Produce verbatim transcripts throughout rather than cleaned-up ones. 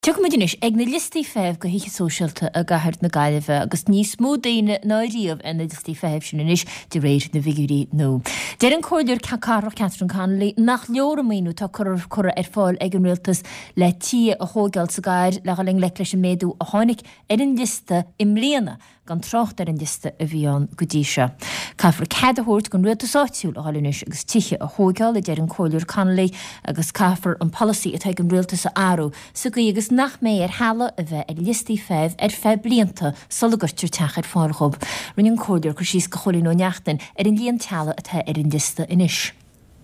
Tuach muidinis ag na listí feh go hiiche sóisialta a gahart na gaiileh agus níos mó daine náiríomh ina listí feh sin inis de réir na figurí nó. Deir an cóilir Carol Catherine Connolly nach leor míú tá chur chur ar fáil ag an rialtas le tí a hógeil sa gair le galing le leis an méadú a tháinig ar an lista im mbliana gan trocht ar an lista a bhíán go dtí se. Caithfar cad a thuirt gon rialtas áitiúil a halinis agus tíche a hógeil le deir an cóilir Connolly agus caithfar an policy atá an rialtas a áú sa go agus nach mé ar hala a bheith ar listí feh ar feh blianta solagurtir teach ar fáilchob. Rinne an cóilir chu síos go cholín ó neachtain ar an líon teala atá ar an lista inis.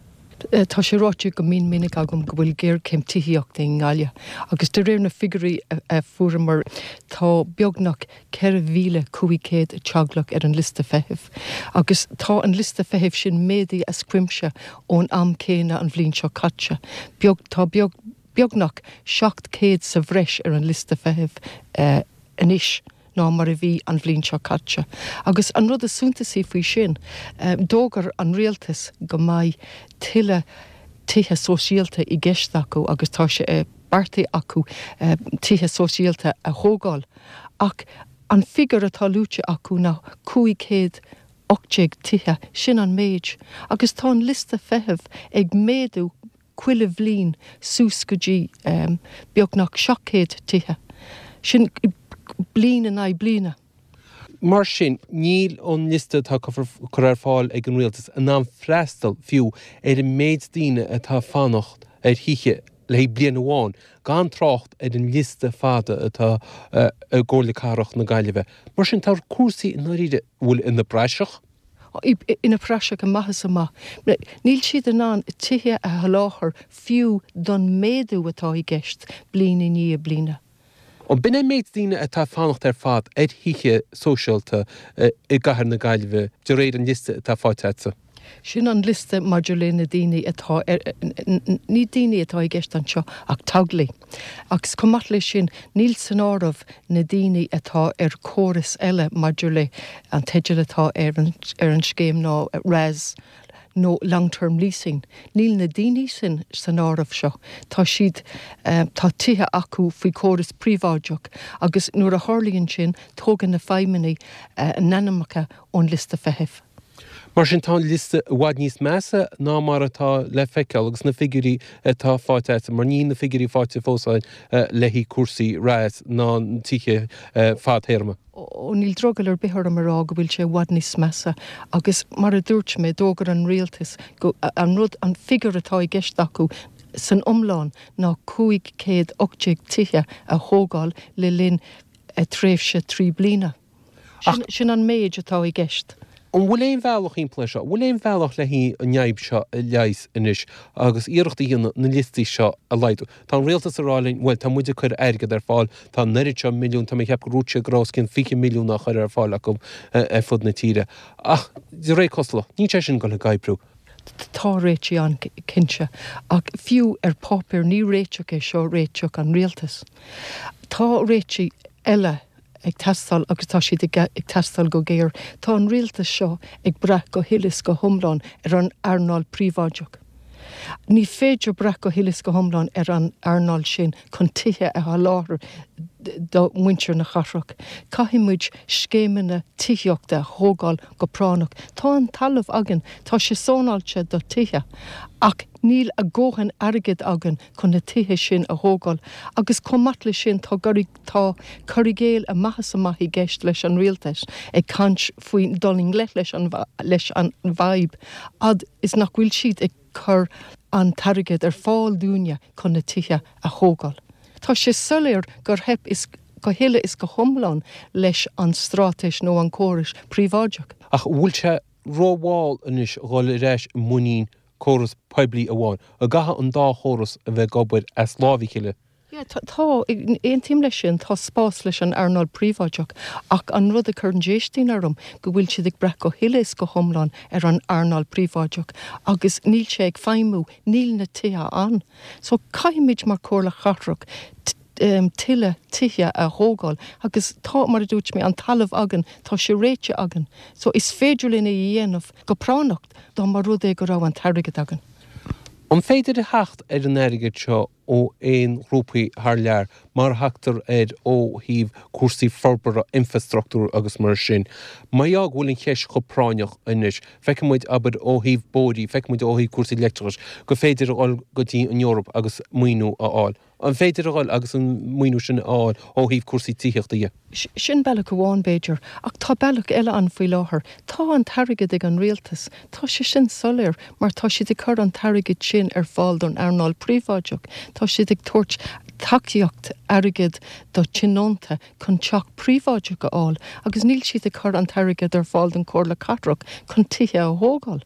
Tá sé ráte go mín minic agam go bhfuil géir céim tííocht in gáile. Agus de réir na figurí a fuair tá beagnach ceir bhíle cuaigcéad teaglach ar an lista fehih. Agus tá an lista fehih sin médaí a scuimse ón am céine an bhlíonn seo caite. Beag tá beag beagnach seacht céad sa bhreis ar an lista fehih uh, inis. ná mar a bhí an bhlíonn seo caite. Agus an rud a súntasaí faoi sin, um, dógar an rialtas go mbeidh tuile tithe sóisialta i gceist acu agus tá sé uh, bartaí acu uh, tithe sóisialta a thógáil. Ach an figur atá lúte acu ná cuaigcéad ochtéag tithe sin an méid. Agus tá an lista fehih ag méadú cuile bhlín sús go dtí um, beagnach seachéad tithe. Sin blina na blina. Mar sin, níl ón lista tá chur ar fáil ag an rialtas an ná freistal fiú ar an méid daoine atá fanacht ar hiiche le bliana amháin, gan trocht ar an lista fada atá uh, a ggóla carach na gaiileh. Mar sin tá cuasaí in áide bhfuil ina breiseach? Ina breiseach a maithas amach. Níl siad an an tithe a haláthar fiú don méadú atá i gceist blina ní a blina. An bin é méid daoine atá fanacht ar fad ar hiiche sóisialta uh, i gcathair na gaiileh de réir an lista atá fáilte. Sin an lista maidir na daoine atá er, ní daoine atá i gceist an seo ach taglaí. Agus cumat lei sin níl san áramh na daoine atá ar córas eile maidir le an teidir atá ar an, ar an scéim ná res nó long-term leasing. Níl na daoine sin san áramh seo. Tá siad um, tá tithe acu faoi córas príomháideach agus nuair a tharlaíonn sin tógan na feidhmíní uh, nanamacha ón lista fehih. Mar sin tá lista bhaid níos measa ná mar atá le feiceáil agus na figurí atá fáilte, mar ní na figurí fáilte fósáin uh, lehí cuasaí ráis ná tithe uh, fádthéirme. ó níl drogal ar bithir am ará go bhfuil sé bhaid níos measa agus mar a dúirt mé dógar an rialtas go an rud an figur atá i gceist acu san omláin ná cuaig céad ochtéag tithe a thógáil le linn a tréimhse trí blina. Sin, sin an méid atá i gceist. An bhfuil éon bhealach ímpla seo, bhfuil éon bhealach le hí an neamh seo a leis inis agus iireachta dhéanana na listí seo a leidú. Tá an rialtas arálainn, well, tá muidir chuir airgad ar fáil, tá neirid milliún, tá mé heb go rúte grás cin fiche milliún nach chuir ar fáil acu ar fud na tíre. Ach, dí ré cosla, ní sé sin go le gaibrú. Tá réití an cinse, ach fiú ar popir ní réiteach é seo réiteach an rialtas. Tá réití eile ag testal agus tá siad ag testal go géir. Tá an rialtas seo ag breth go hilis go thomláin ar an airnáil príomháideach. Ní féidir breth go hilis go thomláin ar an airnáil sin chun tithe a láthair do muintir na charrach. Caithimid scéimena titheochta thógáil go pránach. Tá an talamh agan, tá sé sónáilte do tithe, ach níl a ggóhan airgid agan chun na tithe sin a thógáil. Agus comatla sin tá tá corrigéil a maithas amach i gceist leis an rialtas ag cant faoin doling le leis an leis an bhaib. Ad is nach bhfuil siad ag chur an targad ar fáil dúine chun na tithe a thógáil. Tá sé soléir gur hep is go héile is go thomláin leis an strátais nó an córas príomháideach. Ach bhfuil sé róháil inis gáil réis muín córas poiblí amháin, a gatha an dá chóras a bheith gobair a slámhíciile. Yeah, tá éon tíim lei sin tá spás leis an airnáil príomháideach ach an rud a chur an déistín arm go bhfuil siad ag breth go hilis go thomláin ar an airnáil príomháideach agus níl sé ag feimú níl na tithe an. So caiimiid mar cóla charrach um, tiile tithe a thógáil agus tá mar a dúirt mé an talamh agan tá sé réite agan. So is féidir lena dhéanamh go pránacht dá mar rud é go rá an targad agan. An féidir a hecht ar an airgid seo ó éon grúpaí thar lear mar heachtar éid ó híh cuasaí forbara infrastruchtúr agus mar sin. Mai ag bhfuiln cheis go práineach inis, feicimid abad ó híh bódí, feicimid ó híh cuasaí leictris, go féidir áil gotí in Europa agus muoinú a áil. An féidir áil agus an muoinú sin áil ó híh cuasaí tíochtaí. Sin bealach go bháin Beiidir, ach tá bealach eile an faoi láthair. Tá an tarigad ag an rialtas, tá sé sin soléir, mar tá siad ag chur an tarigad sin ar fáildún arnáil príomháideach, tá siad ag tuairt takeíocht airgid do tsinónta chun teach príomháideach go áil, agus níl siad ag chur an tarigad ar fáildún cóir le catrach chun tithe a thógáil.